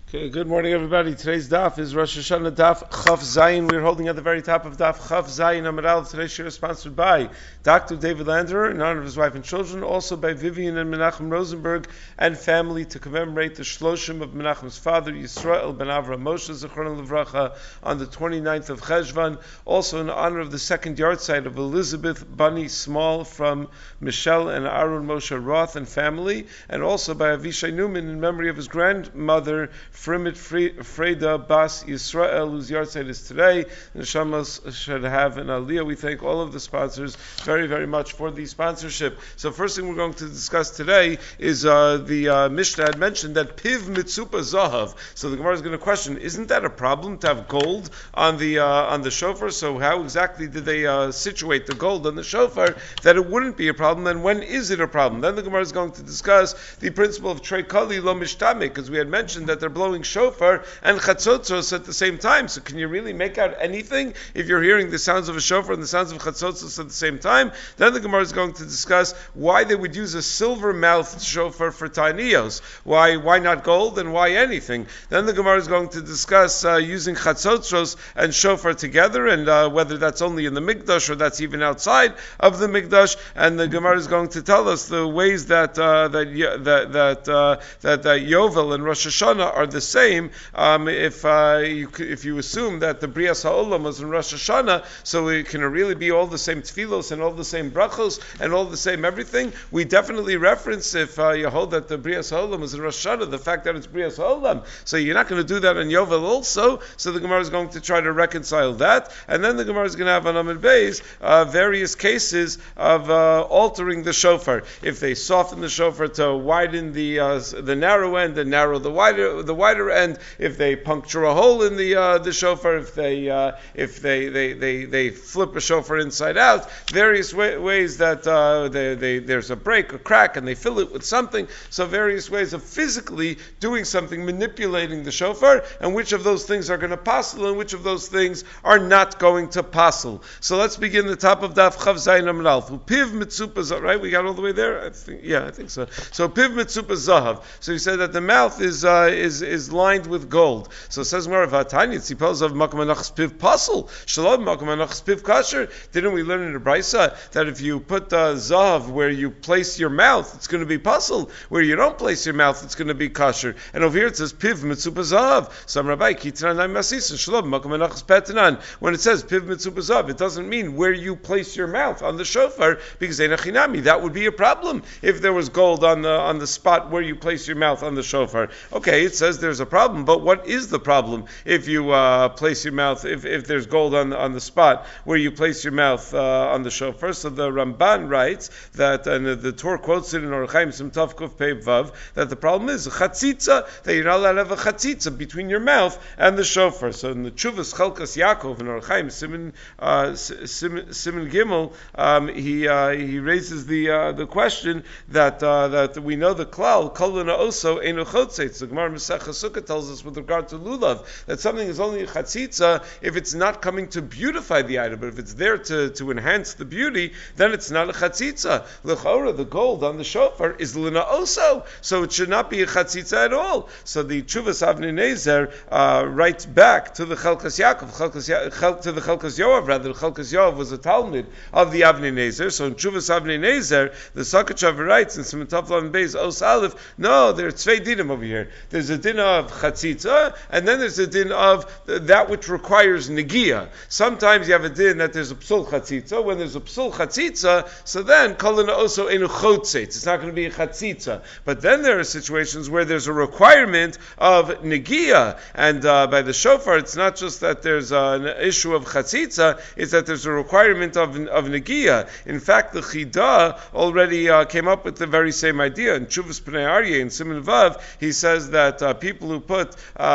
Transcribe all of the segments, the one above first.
Okay, good morning, everybody. Today's daf is Rosh Hashanah daf Chaf Zayin. We're holding at the very top of daf Chaf Zayin Amud Aleph. Today's shir is sponsored by Dr. David Landerer in honor of his wife and children, also by Vivian and Menachem Rosenberg and family to commemorate the Shloshim of Menachem's father, Yisrael ben Avraham Moshe Zichron Livracha, on the 29th of Cheshvan. Also in honor of the second yahrzeit of Elizabeth Bunny Small from Michelle and Aaron Moshe Roth and family, and also by Avishai Newman in memory of his grandmother, Frimit Freda Bas Yisrael, whose yahrzeit is today. The Neshama should have an aliyah. We thank all of the sponsors very, very much for the sponsorship. So first thing we're going to discuss today is the Mishnah had mentioned that Piv Mitzupa Zahav. So the Gemara is going to question, isn't that a problem to have gold on the shofar? So how exactly did they situate the gold on the shofar that it wouldn't be a problem? And when is it a problem? Then the Gemara is going to discuss the principle of Trei Kali Lo Mishtame, because we had mentioned that they're blowing shofar and chatzotzos at the same time. So can you really make out anything if you're hearing the sounds of a shofar and the sounds of chatzotzos at the same time? Then the Gemara is going to discuss why they would use a silver-mouthed shofar for ta'aniyos. Why not gold and why anything? Then the Gemara is going to discuss using chatzotzos and shofar together and whether that's only in the mikdash or that's even outside of the mikdash. And the Gemara is going to tell us the ways that Yovel and Rosh Hashanah are the same. If you assume that the Brias Ha'olam was in Rosh Hashanah, so it can really be all the same tefillos and all the same brachos and all the same everything. We definitely reference, if you hold that the Brias Ha'olam was in Rosh Hashanah, the fact that it's Brias Ha'olam. So you're not going to do that on Yovel also. So the Gemara is going to try to reconcile that, and then the Gemara is going to have on Amud Beis various cases of altering the shofar. If they soften the shofar to widen the narrow end and narrow the wider end, if they puncture a hole in the shofar, if they flip a shofar inside out, various ways that there's a break, a crack, and they fill it with something. So various ways of physically doing something, manipulating the shofar, and which of those things are going to passel and which of those things are not going to passel. So let's begin the top of Daf Chav Zayin Amud Aleph. Piv Mitzupa Zahav, right? We got all the way there? I think so. So Piv Mitzupa Zahav. So he said that the mouth is lined with gold. So it says Vatanya Tzipos of Makam Anachs Piv Pasel. Shalom Makam Anachs Piv Kasher. Didn't we learn in the Brisa that if you put Zahav where you place your mouth, it's going to be Pasel. Where you don't place your mouth, it's going to be Kasher. And over here it says Piv Mitzupa Zahav. Some Rabbi Kitranai Masis Shalom Makam Anachs Petinan. When it says Piv Mitzupa Zahav, it doesn't mean where you place your mouth on the shofar, because Einachinami, that would be a problem if there was gold on the spot where you place your mouth on the shofar. Okay, it says there's a problem, but what is the problem if you place your mouth, if there's gold on the spot where you place your mouth on the shofar? So the Ramban writes that, and the Torah quotes it in Orach Chaim Simtav Kuf Pei Vav, that the problem is a chatzitza, that you're not allowed to have a chatzitza between your mouth and the shofar. So in the Chuvas Chalkas Yaakov in Orach Chaim Siman Gimel, he raises the question that we know the klal kol also eno chotzetz. The Gemara Masech Sukkah tells us with regard to lulav that something is only a chatzitza if it's not coming to beautify the item, but if it's there to enhance the beauty, then it's not a chatzitza. L'chora, the gold on the shofar is lina also, so it should not be a chatzitza at all. So the Chuvas Avnei Nezer writes back to the Chalkas Yaakov, to the Chalkas Yoav, rather. The Chalkas Yoav was a Talmud of the Avnei Nezer. So in Chuvas Avnei Nezer, the Sakachav writes in Simon Lan Beis Os Aleph, no, there are zwei dinim over here. There's a din of chatzitza, and then there's a din of that which requires negia. Sometimes you have a din that there's a psul chatzitza. When there's a psul chatzitza, so then kolina also enu chotzetz. It's not going to be a chatzitza. But then there are situations where there's a requirement of negia, and by the shofar, it's not just that there's an issue of chatzitza, it's that there's a requirement of negia. In fact, the Chida already came up with the very same idea. In Chuvas Pnei Aryeh in Siman Vav, he says that people who put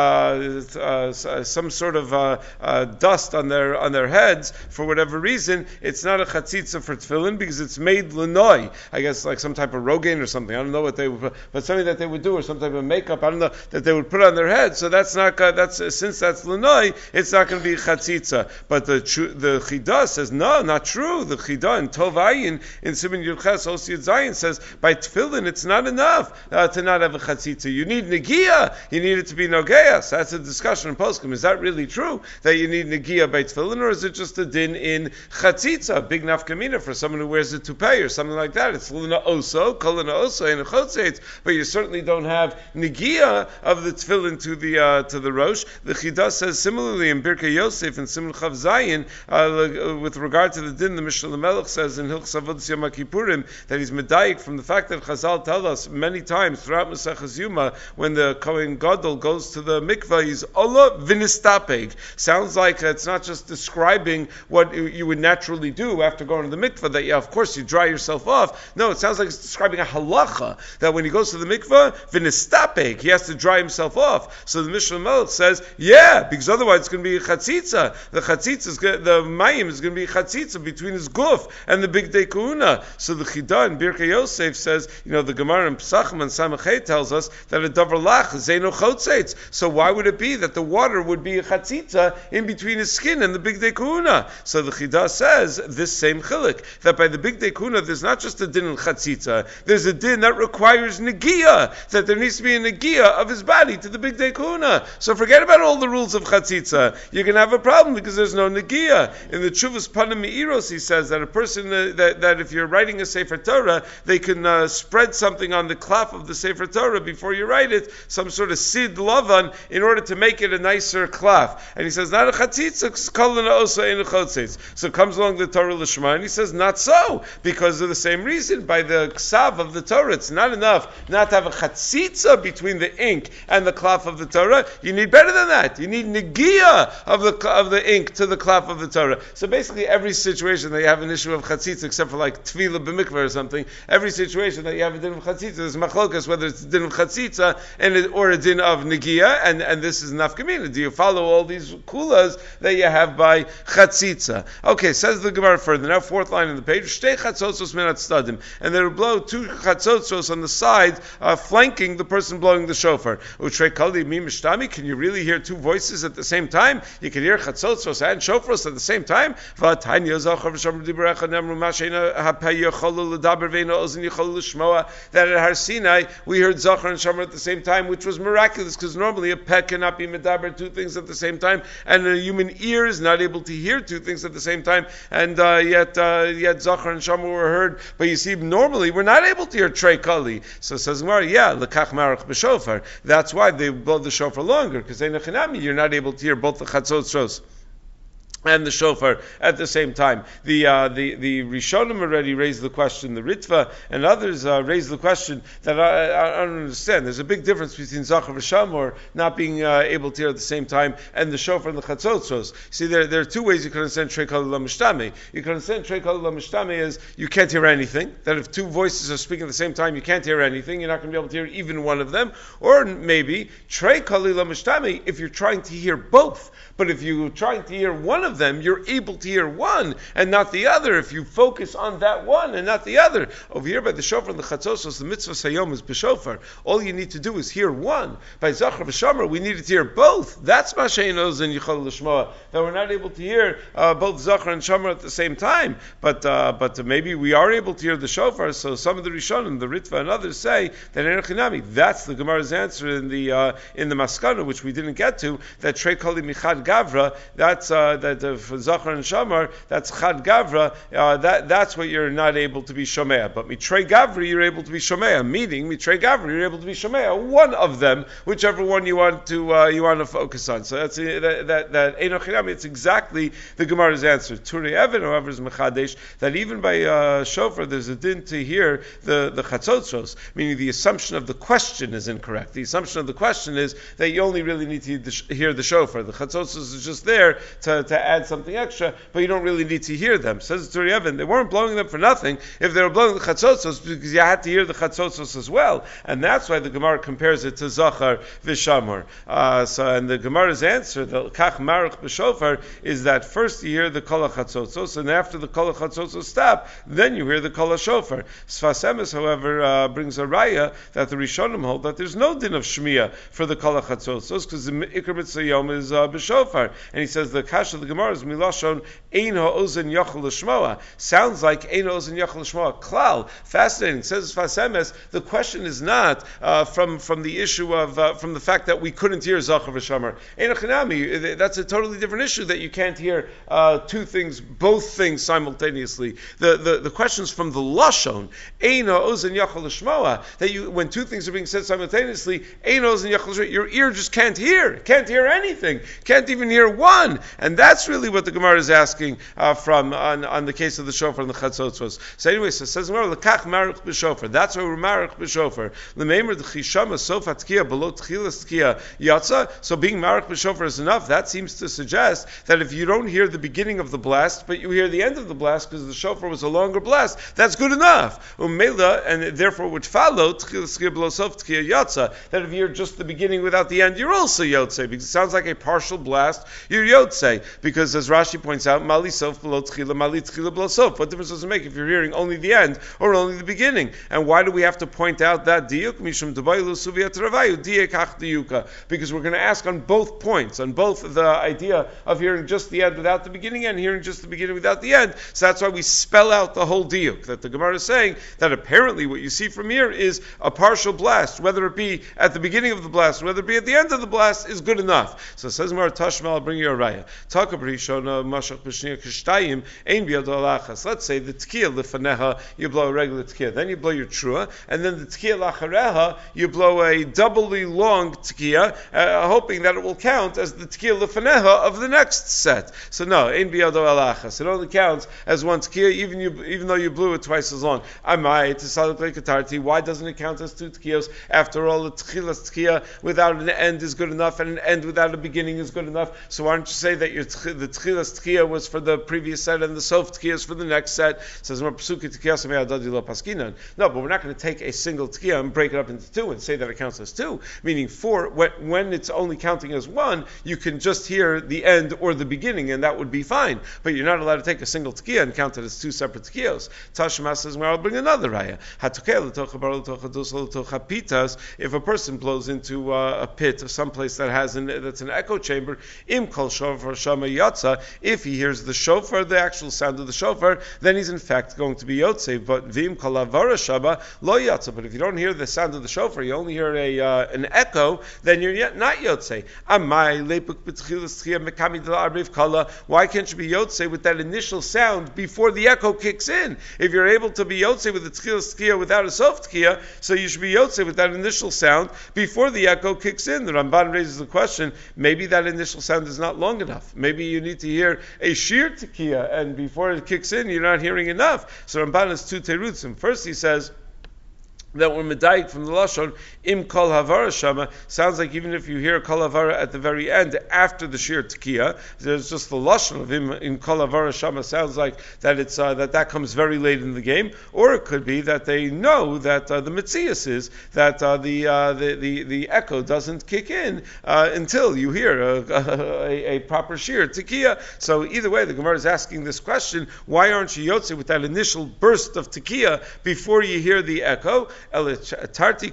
some sort of dust on their heads for whatever reason, it's not a chatzitza for tefillin because it's made lenoi. I guess like some type of rogaine or something. I don't know what they would, but something that they would do, or some type of makeup. I don't know, that they would put on their head. So that's not since that's lenoi, it's not going to be chatzitza. But the Chida says no, not true. The Chida in Tov Ayin in Siman Yudches Os Yud Zayin says by tefillin it's not enough to not have a chatzitza. You need negia, you need it to be nogeas. That's a discussion in poskim. Is that really true that you need negia by tefillin, or is it just a din in chatzitza, big nafkamina for someone who wears a toupee or something like that? It's lina oso, kolina oso, and a chotzeitz, but you certainly don't have negia of the tefillin to the rosh. The Chida says similarly in Birkei Yosef and Simon Chav Zayin with regard to the din. The Mishnah Melech says in Hilchos Avodas Yom Kippurim that he's medayik from the fact that Chazal tell us many times throughout Maseches Yuma when the Kohen Gadol goes to the mikvah, he's Allah vinistapeg. Sounds like it's not just describing what you would naturally do after going to the mikvah, that of course you dry yourself off. No, it sounds like it's describing a halacha, that when he goes to the mikvah, vinistapeg, he has to dry himself off. So the Mishnah Melech says, yeah, because otherwise it's going to be a chatzitza. The mayim is going to be a chatzitza between his guf and the big day kahuna. So the Chida in Birkei Yosef says, the Gemara in Pesachim and Samachet tells us that a davar lach is no chotzeitz. So why would it be that the water would be a chatzitza in between his skin and the big day kahuna? So the Chida says this same chilik, that by the big day kahuna there's not just a din in chatzitza, there's a din that requires negia, that there needs to be a negia of his body to the big day kahuna. So forget about all the rules of chatzitza. You're going to have a problem because there's no negia. In the Chuvas Panim Meiros, he says that a person that if you're writing a Sefer Torah, they can spread something on the klaf of the Sefer Torah before you write it, some sort of sid lavan, in order to make it a nicer klaf. And he says, not a chatzitza, kolana osa ein a chotzeitz. So comes along the Torah Lishma, and he says, not so, because of the same reason. By the ksav of the Torah, it's not enough not to have a chatzitza between the ink and the klaf of the Torah. You need better than that. You need negia of the ink to the klaf of the Torah. So basically, every situation that you have an issue of chatzitza, except for like tvila b'mikvah or something, every situation that you have a din of chatzitza, there's machlokas whether it's a din of chatzitza or a din of negia, and this is nafkamina. Do you follow all these kulas that you have by chatzitza? Okay, says the Gemara further. Now, fourth line in the page, shtei chatzotsos min hatzadim, and they will blow two chatzotsos on the side, flanking the person blowing the shofar. Utrei kali mi mishtami. Can you really hear two voices at the same time? You can hear chatzotsos and shofros at the same time. That at Har Sinai we heard Zachar and Shamar at the same time, which was miraculous because normally a pet cannot be medaber two things at the same time, and a human ear is not able to hear two things at the same time. And yet Zachar and Shamar were heard. But you see, normally we're not able to hear Trei Kali. So says Gemara, lekach marach b'shofar. That's why they blow the shofar longer, because you're not able to hear both the chatzot and the shofar at the same time. The Rishonim already raised the question, the Ritva and others raised the question that I don't understand. There's a big difference between Zachar v'Shamor not being able to hear at the same time and the shofar and the chatzotros. See, there are two ways you can understand Trei Kali L'Mishtami. You can understand Trei Kali L'Mishtami as you can't hear anything, that if two voices are speaking at the same time, you can't hear anything, you're not going to be able to hear even one of them. Or maybe Trei Kali L'Mishtami if you're trying to hear both. But if you're trying to hear one of them, you're able to hear one and not the other if you focus on that one and not the other. Over here by the shofar and the chatzos, the mitzvah sayom is b'shofar. All you need to do is hear one. By Zachar v'Shamar, we needed to hear both. That's Masha'enos and Yichol L'Shmoa, that we're not able to hear both Zachar and Shamar at the same time. But maybe we are able to hear the shofar, so some of the Rishonim, the Ritva and others say that Enochinami, that's the Gemara's answer in the Maskana, which we didn't get to, that Trei Kali Michad Gavra, that's for Zachar and Shamar, that's Chad Gavra, that's what you're not able to be Shomea. But Mitrei Gavra, you're able to be Shomea. Meaning, Mitrei Gavra, you're able to be Shomea. One of them, whichever one you want to focus on. So that's that Enochinami. It's exactly the Gemara's answer. Turei Even, however, is Mechadesh that even by shofar, there's a din to hear the chatzotros. Meaning, the assumption of the question is incorrect. The assumption of the question is that you only really need to hear the shofar. The chatzotros is just there to add something extra, but you don't really need to hear them. Says Turei Even, they weren't blowing them for nothing if they were blowing the chatzotsos, because you had to hear the chatzotsos as well, and that's why the Gemara compares it to Zachar v'Shamar. And the Gemara's answer, the Kach Marach b'Shofar, is that first you hear the Kol HaChatzotsos, and after the Kol HaChatzotsos stop, then you hear the Kol HaShofar. Sfas Emes, however, brings a raya that the Rishonim hold that there's no din of Shmiya for the Kol HaChatzotsos, because the Iker Mitzvah Yom is b'Shofar, and he says the Kasha of the Gemara Gemara is milashon ein ha'ozen yachol l'shmoa. Sounds like ein ha'ozen yachol l'shmoa. Klal. Fascinating. Says Fasemes. The question is not from the issue of from the fact that we couldn't hear Zachar v'Shamar. Ein ha'chinami. That's a totally different issue that you can't hear two things, both things simultaneously. The questions from the lashon ein ha'ozen yachol l'shmoa, that when two things are being said simultaneously, ein ha'ozen yachol l'shmoa, your ear just can't hear anything, can't even hear one, and that's really what the Gemara is asking from on the case of the shofar and the chatzotzos. So anyway, so it says Gemara lekach marich b'shofar. That's why we're marich b'shofar. L'meimer d'chishama sof hatkiya below tchilas tkiya yatsa. So being marich b'shofar is enough. That seems to suggest that if you don't hear the beginning of the blast, but you hear the end of the blast because the shofar was a longer blast, that's good enough. Umela, and therefore would follow tchilas tkiya below sof tkiya yatsa. That if you hear just the beginning without the end, you're also yotzei, because it sounds like a partial blast. You're yotzei, because as Rashi points out, mali sof below tchila, mali tchila below sof. What difference does it make if you're hearing only the end or only the beginning? And why do we have to point out that diuk? Mishum debaylu suviyat ravayu diekach diuka, because we're going to ask on both points, on both the idea of hearing just the end without the beginning and hearing just the beginning without the end. So that's why we spell out the whole diuk, that the Gemara is saying that apparently what you see from here is a partial blast, whether it be at the beginning of the blast, whether it be at the end of the blast, is good enough. So it says Gemara Tashma, I'll bring you a raya. Taka b'rishona mashach b'shniya kishtayim ein biyad alachas. Let's say the tkiya lefaneha, you blow a regular tkiya, then you blow your trua, and then the tkiya lachareha, you blow a doubly long tkiya, hoping that it will count as the tkiya lefaneha of the next set. So no, ein biyad alachas. It only counts as one tkiya, even though you blew it twice as long. Amai to salat lekatarti. Why doesn't it count as two tkiyos? After all, the tchilas tkiya without an end is good enough, and an end without a beginning is good enough. So why don't you say that the tchilas tkiya was for the previous set and the sof tkiya is for the next set? It says more psuki tkiya samei adadi lo paskinan. No, but we're not going to take a single tkiya and break it up into two and say that it counts as two. Meaning when it's only counting as one, you can just hear the end or the beginning, and that would be fine. But you're not allowed to take a single tkiya and count it as two separate tkiyos. Tashma says, well, I'll bring another raya. If a person blows into a pit, someplace that's an echo chamber, im kol shofar shama yatsa, if he hears the shofar, the actual sound of the shofar, then he's in fact going to be yotzei. But vim kol avara shama lo yatsa. But if you don't hear the sound of the shofar, you only hear an echo, then you're yet not yotzei. Amai lepuk b'tchilas tchiyah mekami del arbiv kala. Why can't you be yotzei with that initial sound before the echo kicks in? If you're able to be yotzei with the tchilas tchiyah without a sof tchiyah, so you should be yotzei with that initial sound before the echo kicks in. The Ramban raises the question, maybe that initial sound is not long enough. Maybe you need to hear a shir tekiya, and before it kicks in, you're not hearing enough. So Ramban has two terutzim. First he says that we're medayik from the lashon im kol havara shama. Sounds like even if you hear kol havara at the very end after the shir tekiya, there's just the lashon of im in kol havara shama. Sounds like that it's that comes very late in the game, or it could be that they know that the mitzias is that the echo doesn't kick in until you hear a proper shir tekiya. So either way, the Gemara is asking this question: why aren't you yotzei with that initial burst of tekiya before you hear the echo? No, when we say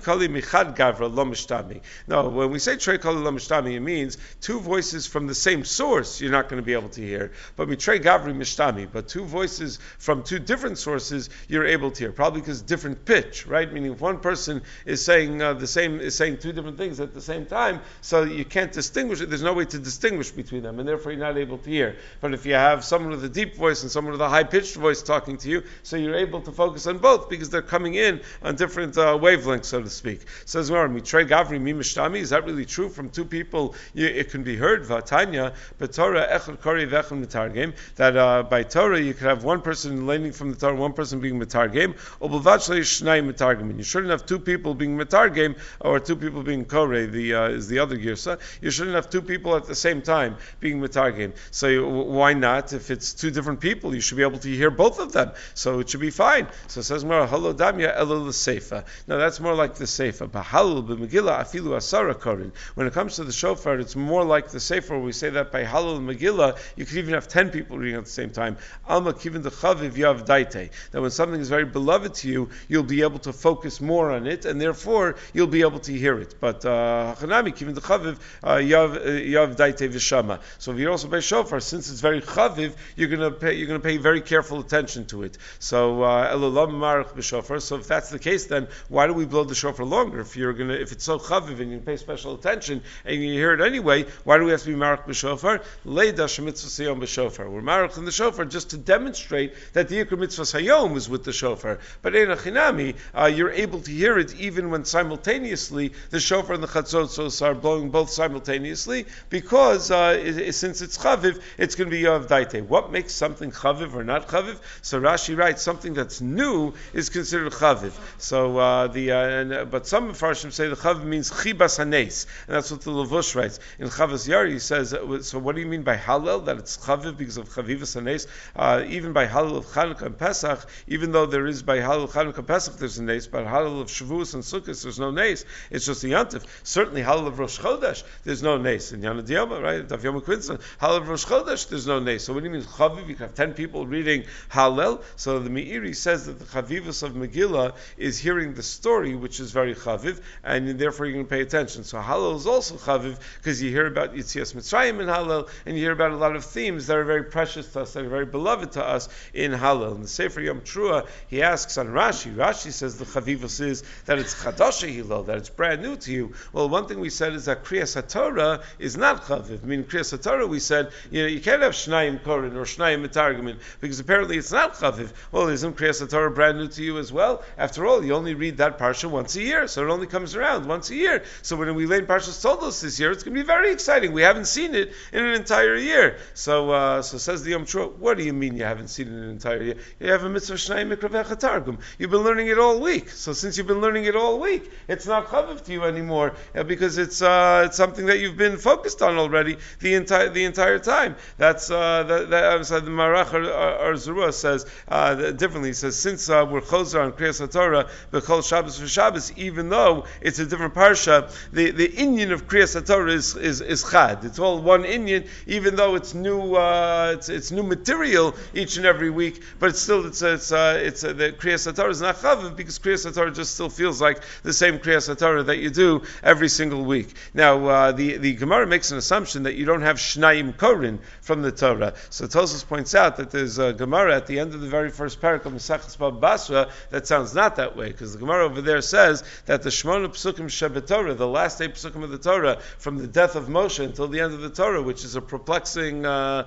trei kali lo mishtami, it means two voices from the same source you're not going to be able to hear. But mitrei gavri mishtami, but two voices from two different sources you're able to hear. Probably because different pitch, right? Meaning if one person is saying saying two different things at the same time, so you can't distinguish it. There's no way to distinguish between them, and therefore you're not able to hear. But if you have someone with a deep voice and someone with a high pitched voice talking to you, so you're able to focus on both because they're coming in on different wavelengths, so to speak. Says Mitrei Gavri Mi Mishtami. Is that really true? From two people, it can be heard. Vatanya, B'Torah Echad Kori V'Echad Mitargem. That by Torah you could have one person learning from the Torah, one person being Mitargem. Or B'Vat Shlei Shnai Mitargem. You shouldn't have two people being Mitargem or two people being Kore. Is the other girsa. You shouldn't have two people at the same time being Mitargem. So why not? If it's two different people, you should be able to hear both of them. So it should be fine. So it says Mara Halo Damya Elul Sefer. Seifa. No, that's more like the Seifa. B'Halal b'Megillah afilu asara korin. When it comes to the shofar, it's more like the Sefer. We say that by Halal and Megillah, you could even have 10 people reading at the same time. Alma kivin dechaviv yav daite. That when something is very beloved to you, you'll be able to focus more on it, and therefore you'll be able to hear it. But Hachanami kivin dechaviv yav daite v'shama. So if you're also by shofar, since it's very chaviv, you're going to pay very careful attention to it. So elalam marach b'shofar. So if that's the case, then why do we blow the shofar longer? If it's so chaviv and you pay special attention and you hear it anyway, why do we have to be marach b'shofar? Leida shemitzvah sayom b'shofar. We're marach in the shofar just to demonstrate that the ikar mitzvah sayom is with the shofar. But in a chinami, you're able to hear it even when simultaneously the shofar and the chatzotzos are blowing both simultaneously, because since it's chaviv, it's going to be yav daite. What makes something chaviv or not chaviv? So Rashi writes something that's new is considered chaviv. So but some Mepharshim say the chaviv means chibas hanes, and that's what the Levush writes. In Chavas Yari he says, so what do you mean by halal, that it's chaviv because of chavivas hanes? Even by halal of Chanukah and Pesach, even though there is by halal of Chanukah and Pesach there's a nes, but halal of Shavuos and Sukkot there's no nes, it's just a yantif. Certainly halal of Rosh Chodesh there's no nes. In Yana Diyama, right, Daf Yom Quinton, halal of Rosh Chodesh there's no nes. So what do you mean chaviv? You can have 10 people reading halal. So the Meiri says that the chavivus of Megillah is hearing the story, which is very chaviv, and therefore you're going to pay attention. So halal is also chaviv because you hear about Yitzias Mitzrayim in halal, and you hear about a lot of themes that are very precious to us, that are very beloved to us in halal. In the Sefer Yom Trua, he asks on Rashi. Rashi says the chavivus is that it's chadasha hilal, that it's brand new to you. Well, one thing we said is that Kriyas HaTorah is not chaviv. I mean, Kriyas HaTorah we said, you can't have Shnayim Korin or Shnayim Mitargumin because apparently it's not chaviv. Well, isn't Kriyas HaTorah brand new to you as well? After all, you only read that parsha once a year, so it only comes around once a year. So when we learn Parshas Toldos this year, it's going to be very exciting. We haven't seen it in an entire year. So says the Yom Trua, what do you mean you haven't seen it in an entire year? You have a mitzvah Shnayim Mikra Targum. You've been learning it all week. So since you've been learning it all week, it's not chaviv to you anymore because it's something that you've been focused on already the entire time. That's the Marach Arzurua says differently. He says since we're choser on Kriyas HaTorah b'chol Shabbos for Shabbos, even though it's a different parsha, the inyan of Kriyas HaTorah is chad. It's all one inyan, even though it's new it's new material each and every week. But it's still the Kriyas HaTorah is not chaviv because Kriyas HaTorah just still feels like the same Kriyas HaTorah that you do every single week. Now the Gemara makes an assumption that you don't have Shnayim Korin from the Torah. So Tosfos points out that there's a Gemara at the end of the very first parak of Maseches Bava Basra that sounds not that way, because the Gemara over there says that the Shmona Psukim Shebet Torah, the last 8 Psukim of the Torah, from the death of Moshe until the end of the Torah, which is a perplexing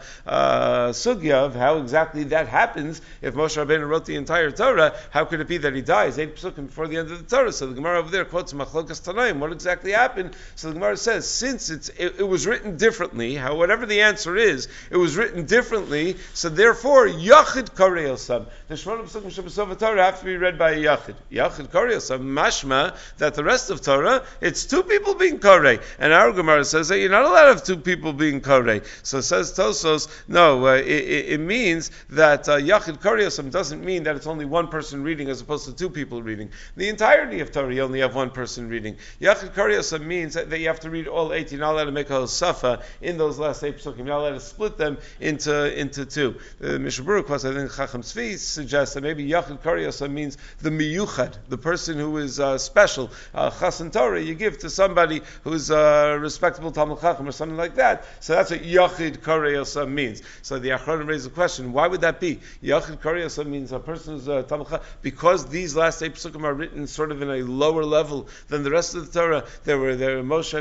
sugya of how exactly that happens. If Moshe Rabbeinu wrote the entire Torah, how could it be that he dies 8 Psukim before the end of the Torah? So the Gemara over there quotes Machlokas Tanaim. What exactly happened? So the Gemara says, since it was written differently, whatever the answer is, it was written differently, so therefore, Yachid Karei Osam. The Shmona Psukim Shebet Torah have to be read by a Yachid. Yachid Karei Osam, mashma, that the rest of Torah, it's 2 people being Karei. And our Gemara says that you're not allowed to have 2 people being Karei. So says Tosfos, no, it means that Yachid Karei Osam doesn't mean that it's only 1 person reading as opposed to 2 people reading. The entirety of Torah, you only have 1 person reading. Yachid Karei Osam means that you have to read all 8. You're not allowed to make a Hosafa in those last 8 Psukim. You're not allowed to split them into 2. The Mishnah Berurah, I think Chacham Tzvi suggests that maybe Yachid Karei Osam means the miyuchad, the person who is special. Chasan Torah you give to somebody who's respectable Talmid Chacham or something like that. So that's what Yachid Karei Osam means. So the Achronim raised the question, why would that be? Yachid Karei Osam means a person who's Talmid Chacham, because these last 8 Psukim are written sort of in a lower level than the rest of the Torah. There were Moshe,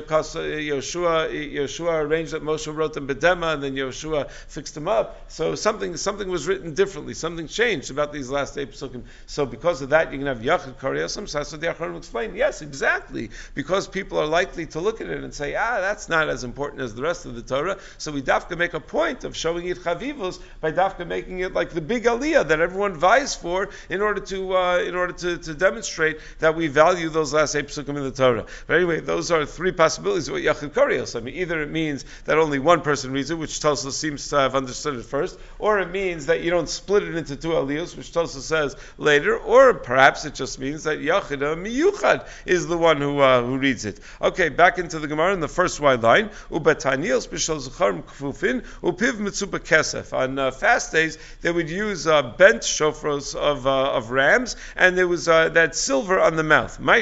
Yoshua arranged that Moshe wrote them B'dema, and then Yoshua fixed them up. So something was written differently. Something changed about these last 8 Psukim. So because of that, you can have Yachid Karei Osam. So that's what the Achronim explain. Yes, exactly. Because people are likely to look at it and say, that's not as important as the rest of the Torah. So we dafka make a point of showing it chavivos by dafka making it like the big aliyah that everyone vies for in order to demonstrate that we value those last 8 Psukim in the Torah. But anyway, those are 3 possibilities of what Yachid Karei Osam. Either it means that only 1 person reads it, which Tosfos seems to have understood it first, or it means that you don't split it into 2 aliyos, which Tosfos says later, or perhaps it just means that Yachida Miyuchad is the one who reads it. Okay, back into the Gemara in the first wide line. Ubataniels b'shal zucharim kfufin upiv mitzupa kesef. On fast days, they would use bent shofros of rams, and there was that silver on the mouth. Why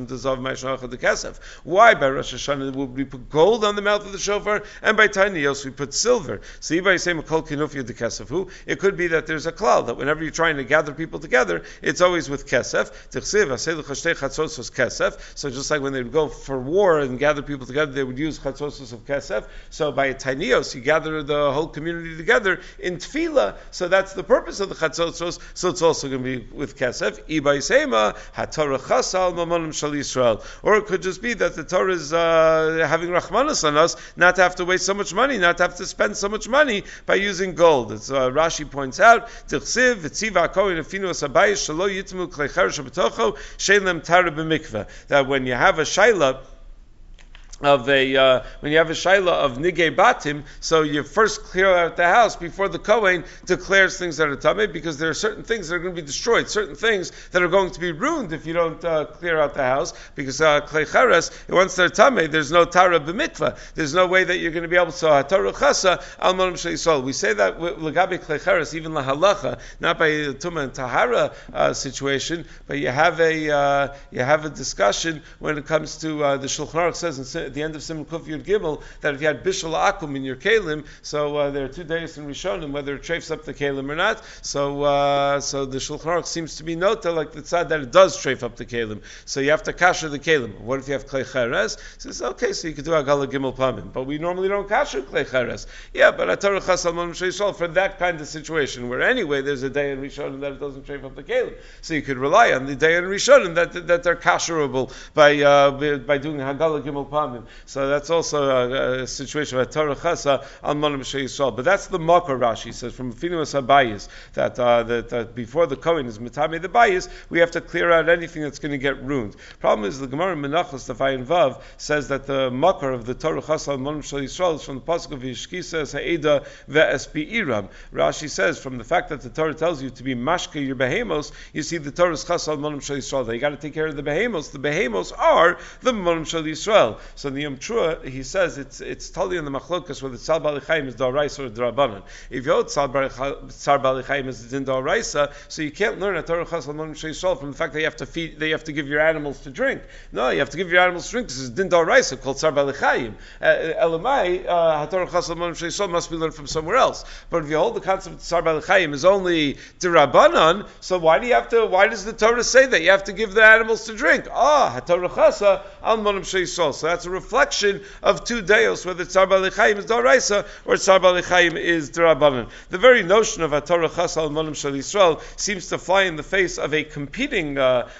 by Rosh Hashanah would we put gold on the mouth of the shofar, and by Tanios we put silver? So if I say Makol Kinufia de Kesefu, it could be that there's a klal that whenever you're trying to gather people together, it's always with kesef. So just like when they would go for war and gather people together, they would use chatzosos of kesef. So by Tanios, you gather the whole community together in tefillah. So that's the purpose of the chatzosos. So it's also going to be with kesef. Or it could just be that the Torah is having rachmanas on us, not to have to waste so much money, not to have to spend so much money by using gold. As Rashi points out, that when you have a shayla of nigei batim, so you first clear out the house before the Kohen declares things that are tameh, because there are certain things that are going to be destroyed, certain things that are going to be ruined if you don't clear out the house, because klei cheres, once they're tameh, there's no tara b'mitva. There's no way that you're going to be able to hatorah chasa al monim shel Yisrael. We say that l'gabe klei cheres, even lahalacha, not by the tumah and tahara situation, but you have a discussion when it comes to the Shulchan Aruch says at the end of Simon Kuf Yud Gimel that if you had bishul akum in your kelim, so there are 2 days in Rishonim whether it treifs up the kelim or not. So the Shulchan Aruch seems to be nota like the tzad that it does treif up the kelim. So you have to kasher the kelim. What if you have klei cheres? So it's okay, so you could do agala gimel pamim, but we normally don't kasher klei cheres. Yeah, but atorah chas al monim shel Yisrael for that kind of situation where anyway there's a day in Rishonim that it doesn't treif up the kelim, so you could rely on the day in Rishonim that they're kasherable by doing agala gimel pamim. So that's also a situation of Torah Chasa al Monim Shel Yisrael. But that's the Makor Rashi says from Finuas HaBayis that before the Kohen is Mitame the Bayis, we have to clear out anything that's going to get ruined. Problem is the Gemara Menachos the Vayin Vav says that the Makor of the Torah Chasa al Monim Shel Yisrael is from the pasuk of Yishkisa Ha'eda ve'espi Iram. Rashi says from the fact that the Torah tells you to be mashke your behemos, you see the Torah's Chasa al Monim Shel Yisrael. That you got to take care of the behemos. The behemos are the Monim Shel Yisrael. So in the Yom Trua, he says it's totally in the machlokas whether tzar b'alichayim is d'oraisa or d'rabanan. If you hold tzar b'alichayim is din d'oraisa, so you can't learn a Torah chas al monim shel Yisrael from the fact that you have to give your animals to drink. No, you have to give your animals to drink. This is din d'oraisa called tzar b'alichayim. Elamai Torah chas al monim shel Yisrael must be learned from somewhere else. But if you hold the concept of tzar b'alichayim is only d'rabanan, so why does the Torah say that you have to give the animals to drink? Torah chas al monim shel Yisrael. So that's a reflection of 2 deos, whether tzar b'alichayim is d'oraisa or tzar b'alichayim is d'rabanan. The very notion of a Torah chas al monim shel Yisrael seems to fly in the face of a competing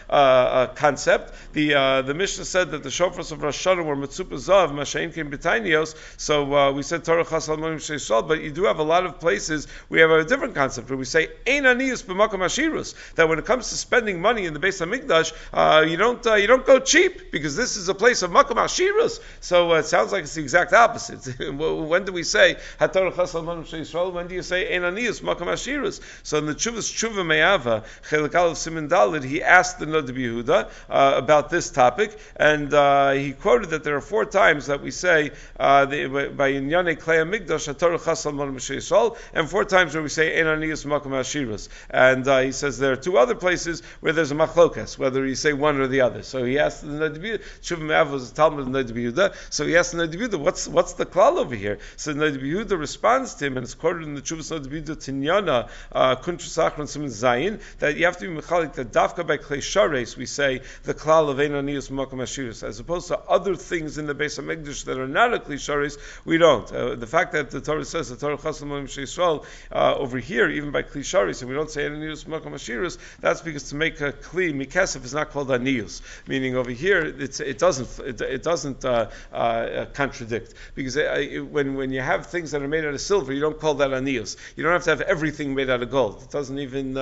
concept. The Mishnah said that the shofars of Rosh Hashanah were mitzupa zav, mashayin kim b'tainios. So we said Torah chas al monim shel Yisrael, but you do have a lot of places we have a different concept where we say ein aniyus b'makom ashirus, that when it comes to spending money in the Beis Hamikdash, you don't go cheap, because this is a place of makom ashirus. So it sounds like it's the exact opposite. When do we say hatorah chas al monim shel Yisrael? When do you say ein aniyus makom ashirus? So in the Tshuva Me'ava Chelik Aleph Siman Daled, he asked the Noda B'Yehuda about this topic, and he quoted that there are 4 times that we say by Inyane Klei Hamikdash hatorah chas al monim shel Yisrael, and 4 times where we say ein aniyus makom ashirus. And he says there are 2 other places where there's a machlokas, whether you say one or the other. So he asked the Noda B'Yehuda, Tshuva Me'ava was a Talmud of Noda B'Yehuda, so he asked the Noda B'Yehuda, what's the klal over here? So the Noda B'Yehuda responds to him, and it's quoted in the Tshuvas Noda B'Yehuda Tinyana Kuntrus Achron Siman Zayin, that you have to be mechalik that dafka by klei shares we say the klal of ein aniyus makom ashirus, as opposed to other things in the Beis Hamikdash that are not a klei shares, we don't. The fact that the Torah says the Torah chas al monim shel Yisrael over here, even by klei shares, and we don't say ein aniyus makom ashirus, that's because to make a kli mikesef is not called aniyus, meaning over here it doesn't doesn't contradict. Because when you have things that are made out of silver, you don't call that aniyus. You don't have to have everything made out of gold. It doesn't even,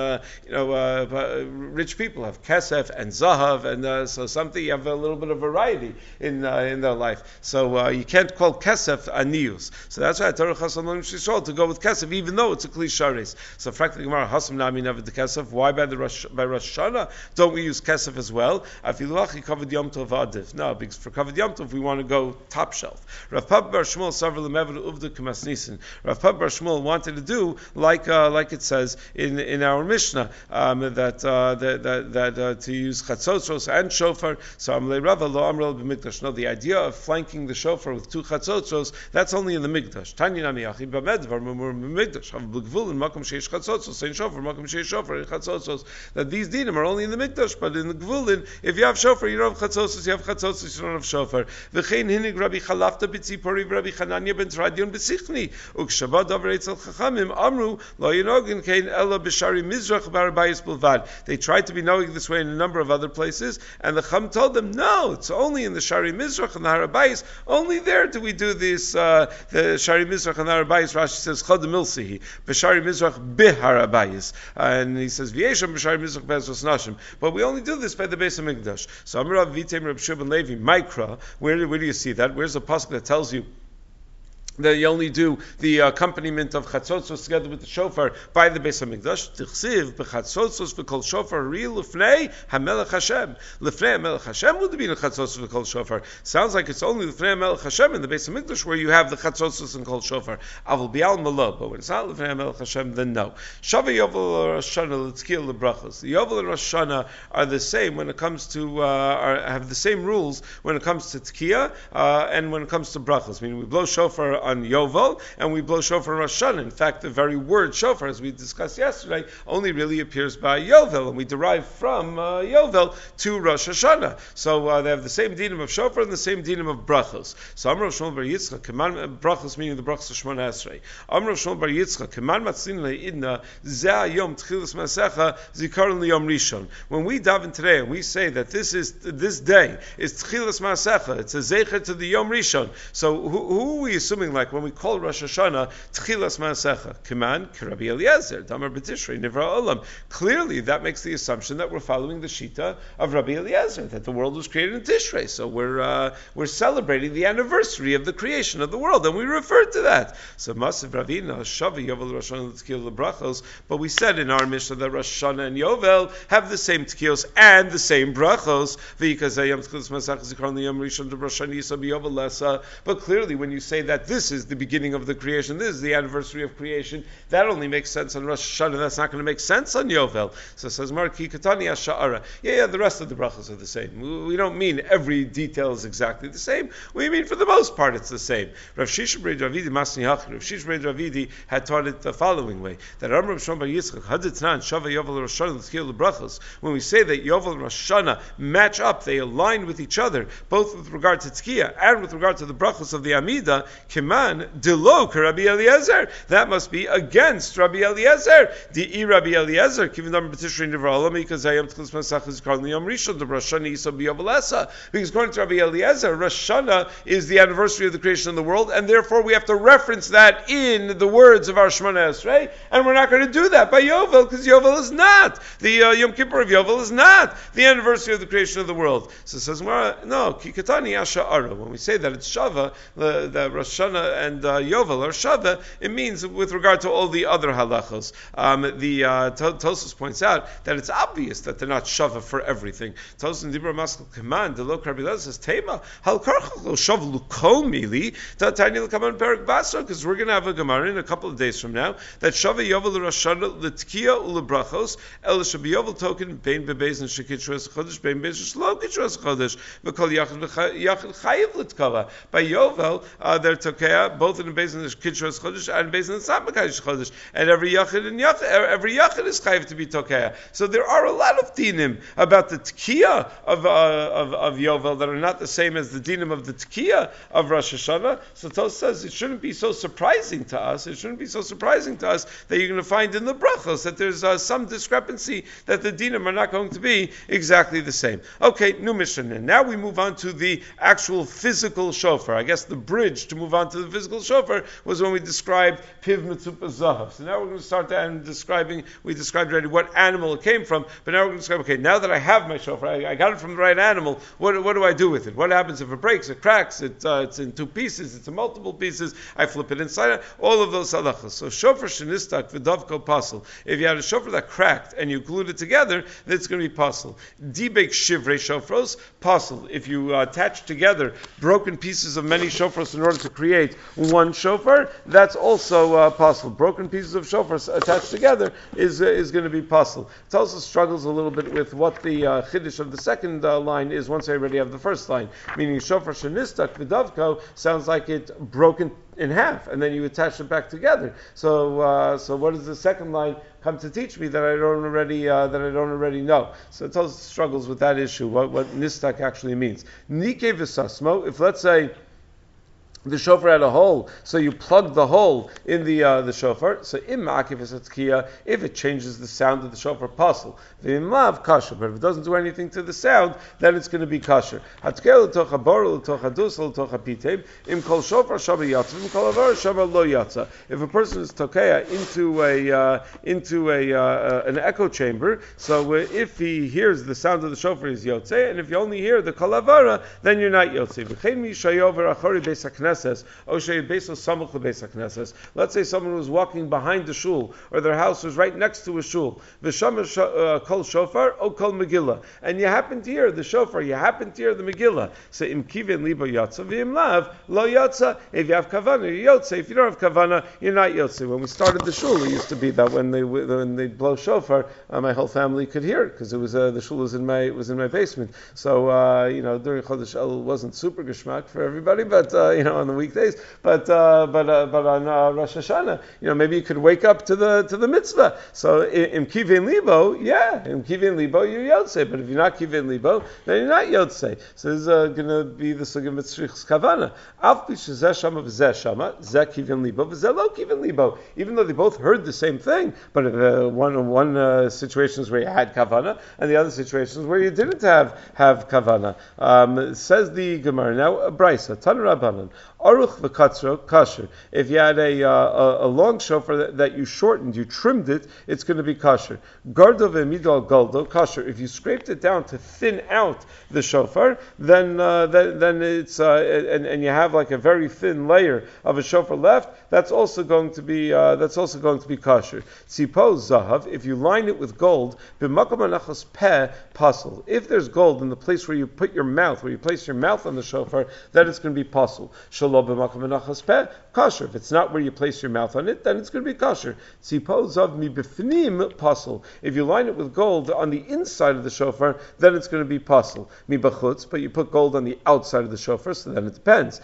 rich people have kesef and zahav, and so something, you have a little bit of variety in their life. So you can't call kesef aniyus. So that's why Torah Chasam Shishol to go with kesef, even though it's a kli sharis. So frankly, Gemara Hasam Nami never the kesef. Why by Rosh Hashanah don't we use kesef as well? Afilachi covered Yom Tov Adiv. No, because for covered Yom Tov we want to go top shelf. Rav Papa Bar Shmuel Savar Lemever Uvda Kemas Nisan. Rav Papa Bar Shmuel wanted to do like it says in our Mishnah that to use chatzotros and shofar. So Amlei Rava Lo Amrel b'Mikdash. No, the idea of flanking the shofar with two chatzotros, that's only in the Mikdash. Tanya Nami Achi B'Medvar Mumur B'Mikdash. Have B'Gvul in Makom Sheish Chatzotros. Saying shofar Makom Sheish Shofar in chatzotros. That these dinim are only in the Mikdash, but in the Gvulin, if you have shofar, you don't have chatzotros. You have chatzotros, you don't have shofar. V'chein hinig Rabbi Chalafta b'Tzipori Rabbi Chananya ben Tradion b'Sichni. Ukshabad Davar Eitzel Chachamim Amru Lo Yinogin Kein Ella B'Shari Mizrach B'Arabayis B'Lvad. They tried to be knowing this way in a number of other places, and the Chum told them, no, it's only in the Shari Mizrach and the Harabayis. Only there do we do this. The Shari Mizrach and the Harabayis. Rashi says Chod Milsihi B'Shari Mizrach B'Harabayis, and he says V'Yesham B'Shari Mizrach B'Ezros Nashim. But we only do this by the Beis HaMikdash. So Amrav Vitem Reb Shimon Levi Mikra. Where do you see that? Where's the pasuk that tells you that you only do the accompaniment of chatzotsos together with the shofar by the Beis HaMikdash? Tichsiv b'chatzotsos v'kol shofar ri lefnei hamelech Hashem. Lefnei hamelech Hashem would be the chatzotsos v'kol shofar. Sounds like it's only lefnei hamelech Hashem in the Beis HaMikdash where you have the chatzotsos and kol shofar. Avol bial malo, but when it's not lefnei hamelech Hashem, then no. Shava Yovel Rosh Hashanah l'tzkiya l'brachos. The Yovel and Rosh Hashanah are the same when it comes to have the same rules when it comes to tkiya and when it comes to brachos. Meaning we blow shofar on Yovel, and we blow shofar on Rosh Hashanah. In fact, the very word shofar, as we discussed yesterday, only really appears by Yovel, and we derive from Yovel to Rosh Hashanah. So they have the same dinim of shofar and the same dinim of brachos. So Amr Shmuel Bar Yitzchak, brachos meaning the brachos of Shemona Esrei. Amr Shmuel Bar Yitzchak, Keman Matzin Le'idna, Zeh Yom Tchilas Masecha, Zikaron Liyom Rishon. When we daven today and we say that this day is Tchilas Masecha, it's a zecher to the Yom Rishon. So who are we assuming like when we call Rosh Hashanah Tchilas Masecha? Kiman Rabbi Eliezer, Damar B'Tishrei Nivra Olam. Clearly, that makes the assumption that we're following the shita of Rabbi Eliezer, that the world was created in Tishrei. So we're celebrating the anniversary of the creation of the world, and we refer to that. So Masav Ravina Shavi Yovel Rosh Hashanah Tkiyos L'Brachos. But we said in our Mishnah that Rosh Hashanah and Yovel have the same Tkiyos and the same brachos. But clearly, when you say that this is the beginning of the creation, this is the anniversary of creation, that only makes sense on Rosh Hashanah. That's not going to make sense on Yovel. So it says Marki Katani Asha'ara. Yeah, the rest of the brachos are the same. We don't mean every detail is exactly the same. We mean for the most part it's the same. Rav Shisha Bar Ravidi Masni Hach. Rav Shisha Bar Ravidi had taught it the following way: that Amr Rav Shimon Bar Yitzchak Haditnan Shava Yovel Rosh Hashanah L'Tkiyos L'Brachos. When we say that Yovel and Rosh Hashanah match up, they align with each other, both with regard to Tkiyah and with regard to the brachos of the Amida. Kiman Delo Rabbi Eliezer. That must be against Rabbi Eliezer. The Rabbi Eliezer, given number B'Tishrei Nivra Olam, because Zayom Tchilas Masach is called Yom Rishon, the Rosh Hashanah Yisod B'Yovel Esa. Because according to Rabbi Eliezer, Rosh Hashanah is the anniversary of the creation of the world, and therefore we have to reference that in the words of our Shemona Esrei, and we're not going to do that by Yovel, because Yovel is not. The Yom Kippur of Yovel is not the anniversary of the creation of the world. So it says, no, Kikatani Asha'ara. When we say that it's Shava, the Rosh Hashanah and Yovel are Shava, it means with regard to all the other halachos. Tosfos points out that it's obvious that they're not Shava for everything. Tosfos in Dibra Maskal Command, the Lo Rabbi Eliezer says, Tema, Hal Karchel Shav Lukol Mili, Tani L'Kaman Perik Basra, because we're going to have a Gemara in a couple of days from now, that Shava Yovel Rosh Hashanah L'Tkiya U'Lebrachos, El Shabi Yovel token, Bein Bebeis and Shekit Shras Chodesh, Bein Beis Shlo Kit Shras Chodesh, V'Kol Yachid Chayiv L'Tkala. By Yovel, they're Tokeh tokea, both in the basin of Kitros Chodesh and basin of Samakash Chodesh, and every yachid is chayiv to be tokea. So there are a lot of dinim about the tkiya of Yovel that are not the same as the dinim of the tkiya of Rosh Hashanah. So Tos says it shouldn't be so surprising to us. It shouldn't be so surprising to us that you're going to find in the brachos that there's some discrepancy, that the dinim are not going to be exactly the same. Okay, new mission. Now we move on to the actual physical shofar. I guess the bridge to move on to the physical shofar was when we described Piv Mitzupa Zahav. So now we're going to start down describing, we described already what animal it came from, but now we're going to describe, okay, now that I have my shofar, I got it from the right animal, what do I do with it? What happens if it breaks, it cracks, it's in two pieces, it's in multiple pieces, I flip it inside, all of those halachas. So shofar shenistak v'davko pasul. If you had a shofar that cracked and you glued it together, then it's going to be pasul. Dibek shivrei shofros, pasul. If you attach together broken pieces of many shofars in order to create one shofar, that's also pasul. Broken pieces of shofars attached together is going to be pasul. It also struggles a little bit with what the chiddush of the second line is once I already have the first line. Meaning shofar shenistak v'davko sounds like it broken in half, and then you attach it back together. So what does the second line come to teach me that I don't already know? So it also struggles with that issue, what nistak actually means. Nike v'sasmo, if let's say the shofar had a hole, so you plug the hole in the shofar. So if it changes the sound of the shofar, pasul. V'imlav kasher, but if it doesn't do anything to the sound, then it's going to be kasher. Hatkel l'tocha bor l'tocha dus l'tocha piteb im kol shofar shama yatza im kol avar shama lo yatza. If a person is tokeya into an echo chamber, so if he hears the sound of the shofar, is yotze, and if you only hear the kol avara, then you're not yotze. V'chein mi shayover achori beis hakneses. Let's say someone was walking behind the shul, or their house was right next to a shul. Kol shofar o kol megillah, and you happen to hear the shofar, you happen to hear the megillah. So im kiven libo yatsa v'im lav lo yatsa. If you have kavana, you're yotze. If you don't have kavana, you're not yotze. When we started the shul, it used to be that when they blow shofar, my whole family could hear it because it was the shul was in my basement. So during Chodesh El wasn't super geschmack for everybody, but on the weekdays, but on Rosh Hashanah, maybe you could wake up to the mitzvah. So im kivin libo, im kivin libo you're yotze, but if you're not kivin libo, then you're not yotze. So this is going to be the sugya mitzrichs kavana. Af b'shezeh shama v'zeh shama, zeh kivin libo v'zeh lo kivin libo. Even though they both heard the same thing, but one situations where you had kavana, and the other situations where you didn't have kavana. Says the Gemara now, a brisa, Tan Rabbanan. Aruch v'katzro kasher. If you had a long shofar that you shortened, you trimmed it, it's going to be kasher. Gardo v'midal galdo kasher. If you scraped it down to thin out the shofar, then it's and you have like a very thin layer of a shofar left. That's also going to be kasher. Tzipos zahav. If you line it with gold, b'makom anachos peh pasul. If there's gold in the place where you put your mouth, where you place your mouth on the shofar, then it's going to be pasul. Kasher. If it's not where you place your mouth on it, then it's going to be kasher. If you line it with gold on the inside of the shofar, then it's going to be pasul. But you put gold on the outside of the shofar, so then it depends.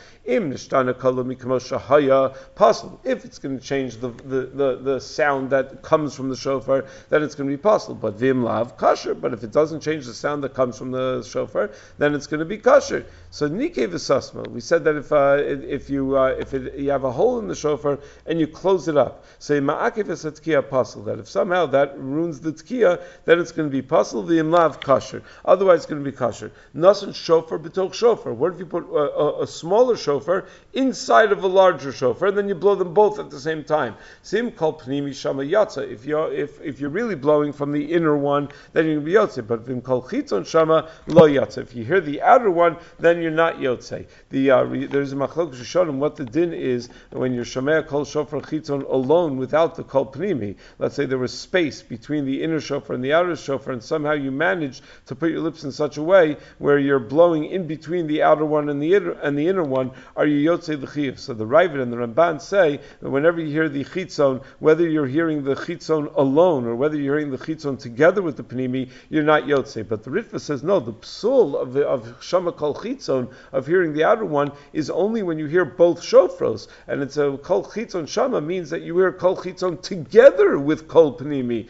Pasul. If it's going to change the sound that comes from the shofar, then it's going to be pasul. But vim lav kasher. But if it doesn't change the sound that comes from the shofar, then it's going to be kasher. So nike v'sasma. We said that if you have a hole in the shofar and you close it up, say ma'akev es tkiya pasul, that if somehow that ruins the tkiya, then it's going to be pasul v'imlav kasher. Otherwise, it's going to be kasher. Nasan shofar b'toch shofar. What if you put a smaller shofar inside of a larger shofar, and then you blow them both at the same time? Sim kol pnimi shama yatsa. If you're really blowing from the inner one, then you're going to be yotze. But vim kol chitzon shama lo yatsa. If you hear the outer one, then you're not yotze. There's a machlok Rishonim what the din is when you're shomea kol shofar chitzon alone without the kol pnimi. Let's say there was space between the inner shofar and the outer shofar, and somehow you managed to put your lips in such a way where you're blowing in between the outer one and the inner one. Are you yotze l'chiyuv? So the Ravid and the Ramban say that whenever you hear the chitzon, whether you're hearing the chitzon alone or whether you're hearing the chitzon together with the pnimi, you're not yotze. But the Ritva says no. The psul of shama kol chitzon, of hearing the outer one, is only when when you hear both shofros, and it's a kol chitzon shama means that you hear kol chitzon together with kol pnimi.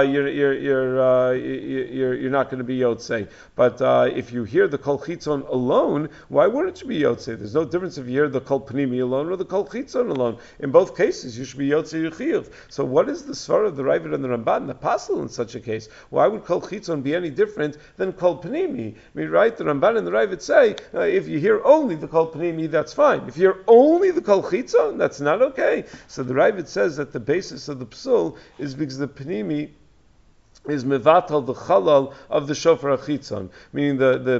You're not going to be yotzei. But if you hear the kol chitzon alone, why wouldn't you be yotzei? There's no difference if you hear the kol pnimi alone or the kol chitzon alone. In both cases, you should be yotzei yuchiyuv. So what is the svara of the Ravid and the Ramban, the Pasal in such a case? Why would kol chitzon be any different than kol pnimi? I mean, right? The Ramban and the Ravid say if you hear only the kol pnimi, that's fine. If you hear only the kol chitzon, that's not okay. So the Ravid says that the basis of the psul is because the pnimi is mevatal the chalal of the shofar achitzon, meaning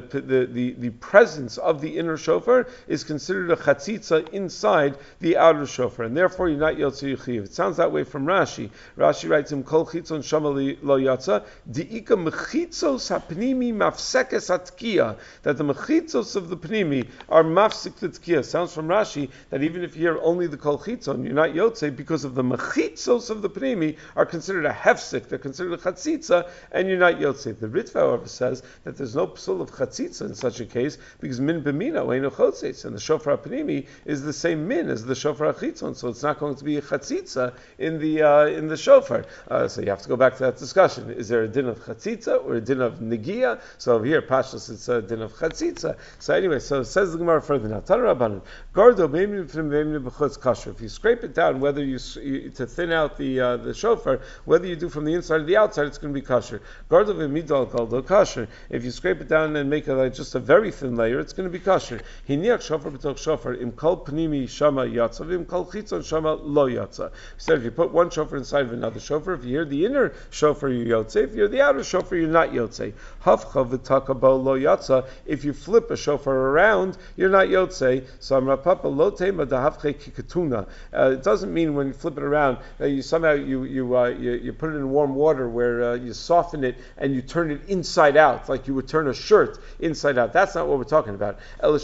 the presence of the inner shofar is considered a chatzitza inside the outer shofar, and therefore you're not yotze yuchiv. It sounds that way from Rashi. Rashi writes in kol chitzon shama lo yatza diika mechitzos hapnimi mafsekes atkiya, that the mechitzos of the pnimi are mafsek tkiya. Sounds from Rashi that even if you hear only the kol chitzon, you're not yotze because of the mechitzos of the pnimi are considered a hefsek. They're considered a chatzitza. And you're not yotzei. The Ritva, however, says that there's no psul of chatzitza in such a case because min b'mina eino chotzeitz, and the shofar pnimi is the same min as the shofar achitzon, so it's not going to be a chatzitza in the shofar. So you have to go back to that discussion. Is there a din of chatzitza or a din of negia? So over here, Pashtus, it's a din of chatzitza. So anyway, so it says the Gemara further now. Tana Rabbanan, Gardo beimni b'chutz kasher. If you scrape it down, whether you to thin out the shofar, whether you do from the inside or the outside, it's going to be kasher. Gardo v'midal kaldo kasher. If you scrape it down and make it just a very thin layer, it's going to be kasher. Hiniach shofar b'toch shofar im kol pnimi shama yatsa v'im kol chitzon shama lo yatsa. He said if you put one shofar inside of another shofar, if you hear the inner shofar, you're yotzei. If you hear the outer shofar, you're not yotzei. Hafcha v'taka bo lo yatsa. If you flip a shofar around, you're not yotzei. So Amar Papa lo tema dahavche kikatuna. It doesn't mean when you flip it around that you somehow you put it in warm water where you soften it and you turn it inside out, like you would turn a shirt inside out. That's not what we're talking about. What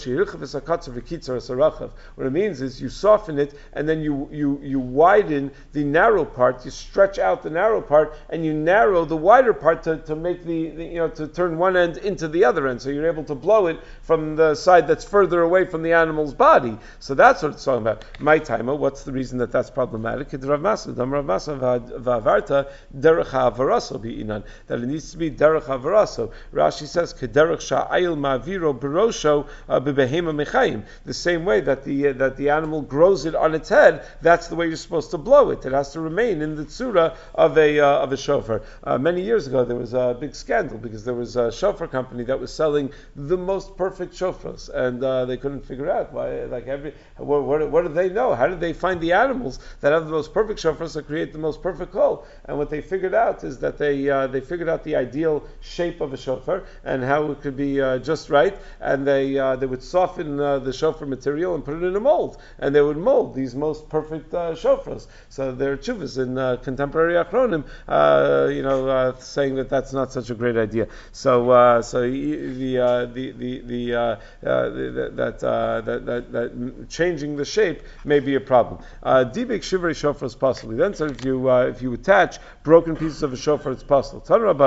it means is you soften it and then you widen the narrow part, you stretch out the narrow part, and you narrow the wider part to make to turn one end into the other end, so you're able to blow it from the side that's further away from the animal's body. So that's what it's talking about. My timer, what's the reason that that's problematic? That it needs to be derech havaraso. Rashi says kederech sha'ayil ma'aviro berosho bebehema mechayim. The same way that the animal grows it on its head, that's the way you're supposed to blow it. It has to remain in the tzura of a shofar. Many years ago, there was a big scandal because there was a shofar company that was selling the most perfect shofars, and they couldn't figure out why. What do they know? How did they find the animals that have the most perfect shofars that create the most perfect kol? And what they figured out is that they figured out the ideal shape of a shofar and how it could be just right, and they would soften the shofar material and put it in a mold, and they would mold these most perfect shofars. So there are tshuvas in contemporary achronim, saying that that's not such a great idea. So that changing the shape may be a problem. Dibik shivrei shofar is possible. Then said if you attach broken pieces of a shofar, it's possible.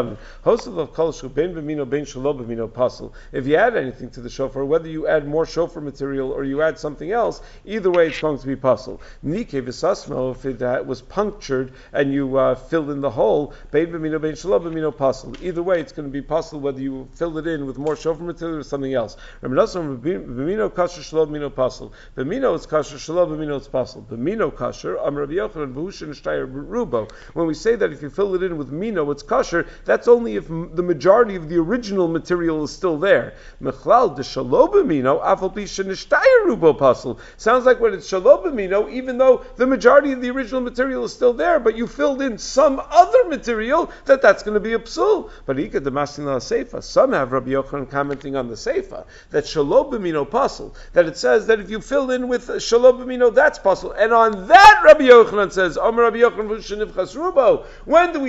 If you add anything to the shofar, whether you add more shofar material or you add something else, either way it's going to be possible. If it was punctured and you filled in the hole, either way it's going to be possible whether you filled it in with more shofar material or something else. B'mino kasher shelo b'mino pasel. B'mino it's kasher, shelo b'mino it's pasel. B'mino kasher, Amar Rabbi Yochanan v'hushin shtayr rubo. When we say that if you fill it in with mino, it's kasher, that's only if the majority of the original material is still there. Mechlal de shelo b'mino, afal pi shenishtayr rubo pasel. Sounds like when it's shelo b'mino, even though the majority of the original material is still there, but you filled in some other material, that's going to be a psul. But ika demasin la seifa. Some have Rabbi Yochanan commenting on the seifa that shelo b'mino pasel, that it says that if you fill in with shelo b'mino, that's pasel. And on that Rabbi Yochanan says, Amar Rabbi Yochanan v'shenivchas rubo. When do we say that if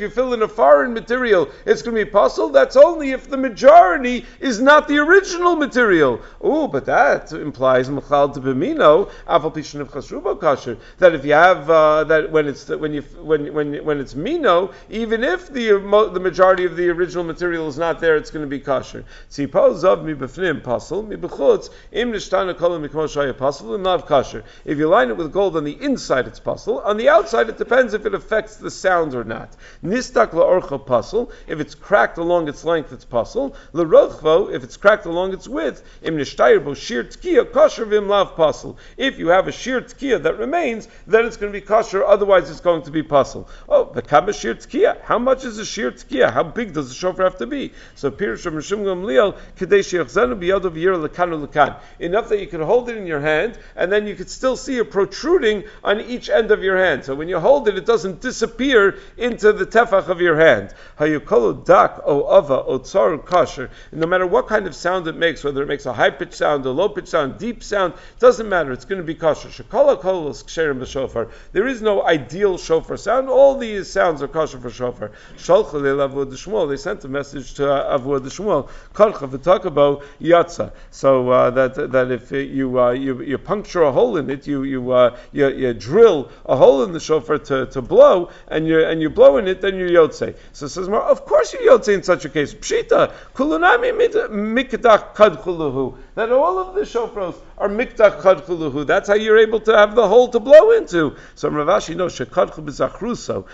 you fill in a foreign material, it's going to be possible. That's only if the majority is not the original material. Oh, but that implies mechal b'mino afal pishin of chasrubo kasher. That if you have that when it's mino, even if the majority of the original material is not there, it's going to be kasher. Tzipos of mi b'fnim pasel mi b'chutz im nishtana kolam mikmo shaya pasel and not kasher. If you line it with gold on the inside, it's pasel. On the outside, it depends if it affects the sound or not. Nistak la'orcha pasel. If it's cracked along its length, it's pasel. L'rochvo, if it's cracked along its width, im nishtayir bo shir tkiya kasher v'im lav pasel. If you have a shir tkiya that remains, then it's going to be kasher. Otherwise, it's going to be pasel. Oh, the kama shir tkiya. How much is a shir tkiya? How big does the shofar have to be? So Pirush of Rishim Gamliel kadei sheyachzanu biyadav yir lekanu lekan. Enough that you can hold it in your hand, and then you could still see it protruding on each end of your hand. So when you hold it, it doesn't disappear into the tefach of your hand. Hayukolo dak o ava o tsar kasher. No matter what kind of sound it makes, whether it makes a high pitched sound, a low pitched sound, deep sound, doesn't matter. It's going to be kasher. Shekala kolos ksherim b'shofar. There is no ideal shofar sound. All these sounds are kasher for shofar. Shalcha le'lavud d'shmuel. They sent a message to Avud d'shmuel. Karcha v'takabo yatsa. So that if you puncture a hole in it, you drill a hole in the shofar to blow, and you blow in it, then you yotze. So it says, of course you yotze in such a case. Pshita kulunami mikdach kadchuluhu. That all of the shofros are mikdach kadchuluhu. That's how you're able to have the hole to blow into. So Rav Ashi knows shekadchu b'zachruso.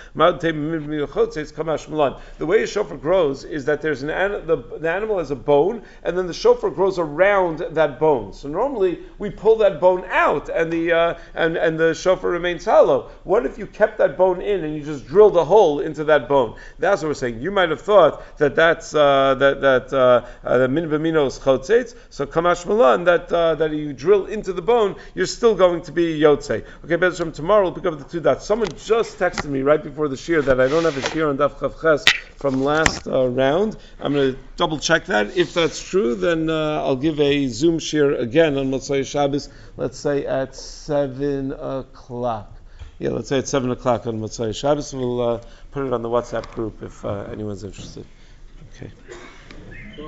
The way a shofar grows is that there's the animal has a bone, and then the shofar grows around that bone. So normally we pull that bone out, and the shofar remains hollow. What if you kept that bone in and you just drilled a hole into that bone? That's what we're saying. You might have thought that that's the min b'mino is chotzetz. So kamash malan that you drill into the bone, you're still going to be yotzei. Okay, but from tomorrow we'll pick up the two dots. Someone just texted me right before the shir that I don't have a shir on Daf Chav Ches from last round. I'm going to double check that. If that's true, then I'll give a Zoom shir again on Motzei Shabbos. Let's say at 7 o'clock. Yeah, let's say at 7 o'clock on Motzei Shabbos. We'll put it on the WhatsApp group if anyone's interested. Okay.